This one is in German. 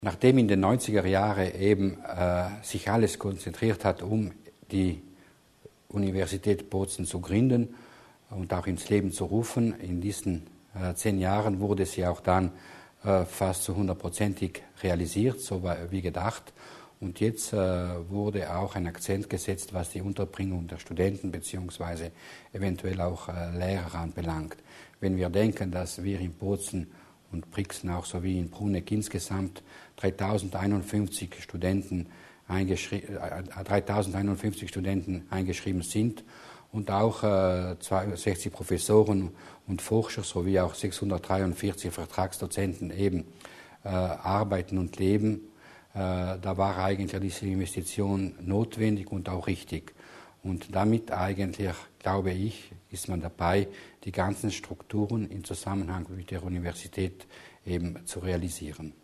Nachdem in den 90er Jahren eben sich alles konzentriert hat, um die Universität Bozen zu gründen und auch ins Leben zu rufen, in diesen 10 Jahren wurde sie auch dann fast zu 100%ig realisiert, so wie gedacht. Und jetzt wurde auch ein Akzent gesetzt, was die Unterbringung der Studenten bzw. eventuell auch Lehrer anbelangt. Wenn wir denken, dass wir in Bozen und Brixen auch sowie in Bruneck insgesamt 3051 Studenten eingeschrieben sind und auch 62 Professoren und Forscher sowie auch 643 Vertragsdozenten eben arbeiten und leben. Da war eigentlich diese Investition notwendig und auch richtig. Und damit eigentlich, glaube ich, ist man dabei, die ganzen Strukturen im Zusammenhang mit der Universität eben zu realisieren.